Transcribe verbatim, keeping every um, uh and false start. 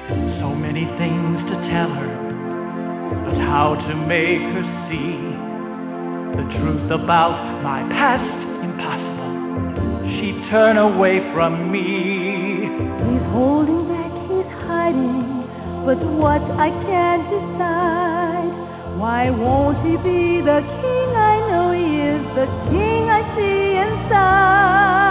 So many things to tell her, but how to make her see the truth about my past? Impossible. She'd turn away from me. He's holding back, he's hiding, but what I can't decide. Why won't he be the king I know he is, the king I see inside?